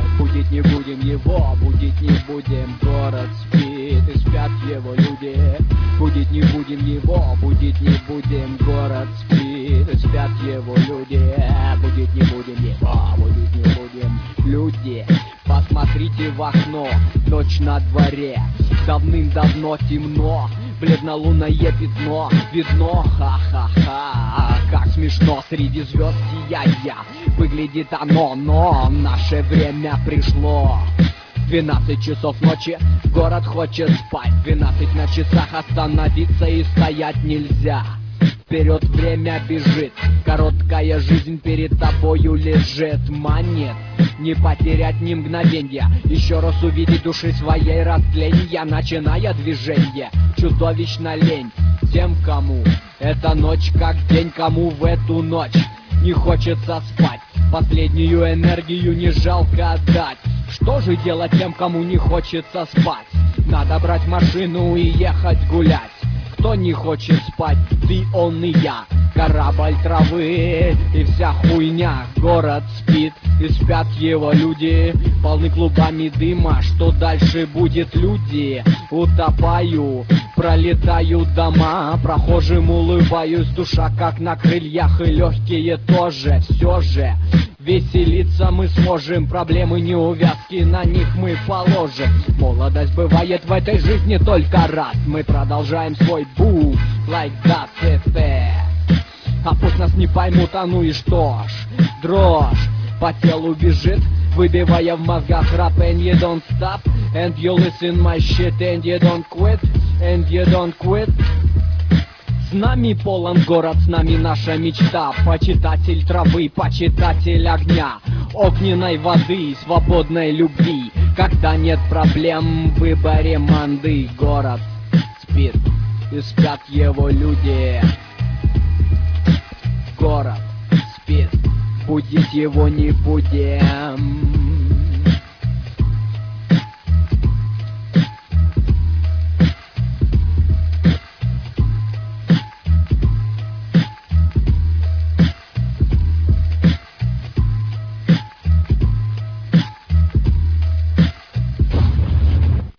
Будить не будем его, будить не будем. Город спит и спят его люди. Будить не будем его, будить не будем. Город спит и спят его люди. Будить не будем его, будить не будем. Люди, посмотрите в окно, ночь на дворе. Давным-давно темно, бледно-лунное пятно. Видно, ха-ха-ха, как смешно среди звезд сияя выглядит оно, но наше время пришло. 12 часов ночи, город хочет спать. 12 на часах, остановиться и стоять нельзя. Вперед время бежит, короткая жизнь перед тобою лежит. Манит не потерять ни мгновенья, еще раз увидеть души своей растления. Начиная движение, чудовищно лень тем, кому эта ночь как день, кому в эту ночь не хочется спать. Последнюю энергию не жалко отдать. Что же делать тем, кому не хочется спать? Надо брать машину и ехать гулять. Кто не хочет спать, ты, он и я. Корабль травы и вся хуйня. Город спит и спят его люди. Полны клубами дыма, что дальше будет, люди? Утопаю, пролетаю дома, прохожим улыбаюсь, душа как на крыльях и легкие тоже. Все же веселиться мы сможем, проблемы неувязки на них мы положим. Молодость бывает в этой жизни только раз. Мы продолжаем свой бум, like that's it. А пусть нас не поймут, а ну и что ж. Дрожь по телу бежит, выбивая в мозгах рэп. And you don't stop, and you listen my shit. And you don't quit, and you don't quit. С нами полон город, с нами наша мечта. Почитатель травы, почитатель огня, огненной воды, свободной любви. Когда нет проблем в выборе манды. Город спит и спят его люди. Город спит, будить его не будем.